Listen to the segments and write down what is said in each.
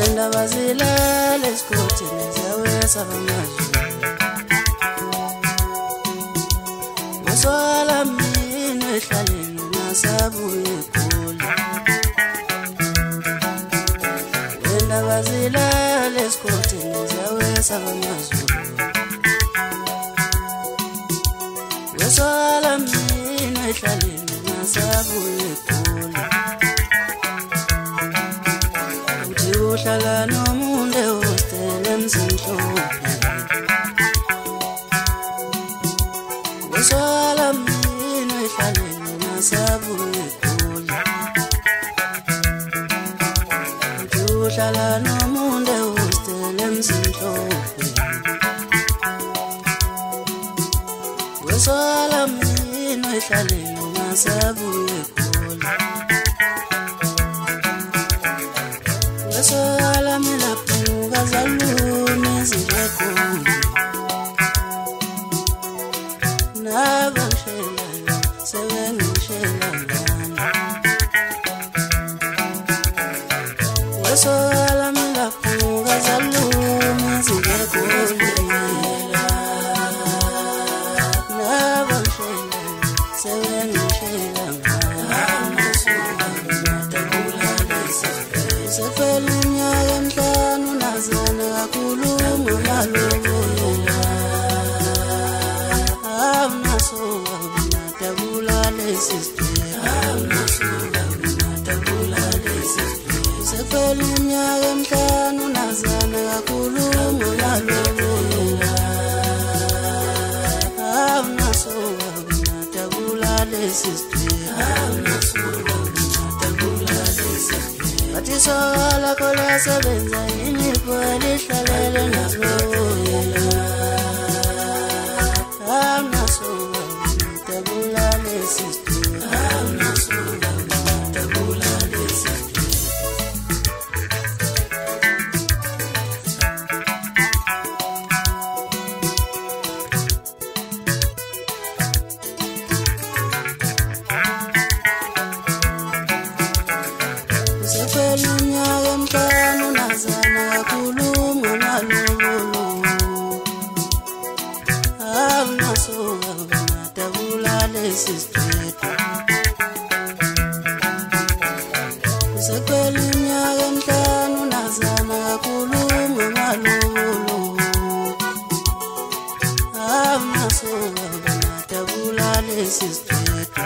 Indaba zilala esikhotheni ziyawesaba amazulu. Maswala mina ehlaleni ungasabuye eGoli. Indaba zilala esikhotheni ziyawesaba amazulu. Maswala mina ehlaleni ungasabuye eGoli. Uthi uhlala nomuntu ehostela emzimhlophe. Maswala mina ehlaleni ungasabuye eGoli. Uthi uhlala nomuntu ehostela emzimhlophe. Maswala mina ehlaleni ungasabuye eGoli. Maswala mina phuka zaluni zirekhoni. Nabangishela sebengishela ngani. Maswala mina phuka zaluni zirekhoni. Nabangishela sebengishela ngani. Sefela iminyaka emihlanu nazana kakhuluma malobolo. Awunasoka unadabula lesi sibheke. Sefela iminyaka emihlanu nazana kakhuluma malobolo. Awunasoka unadabula lesi sibheke. Athi sola kola sebenza yini kweli hlalele nazoyela. Amnasuka tabula lesistu. Amnasuka tabula lesistu. Sefela iminyaka emihlanu nazana kakhuluma malobolo. Awunasoka unadabula lesi sibheke. Sefela iminyaka emihlanu nazana kakhuluma malobolo. Awunasoka unadabula lesi sibheke.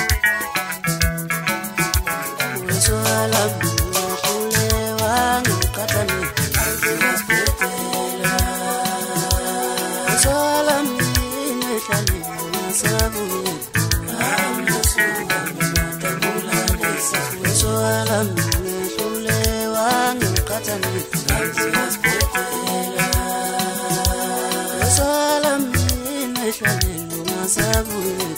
Maswala mina hlulewa ngiqathane ngizibhedela. Maswala mina ehlaleni ungasabuye eGoli. Maswala mina hlulewa ngiqathane ngizibhedela. Maswala mina ehlaleni ungasabuye eGoli.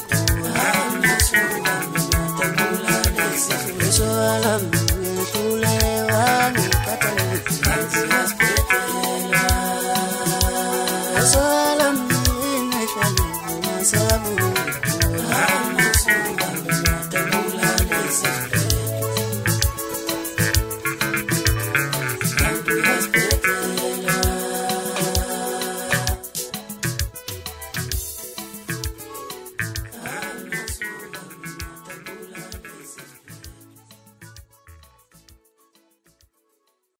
Maswala mina hlulewa ngiqathane ngizibhedela.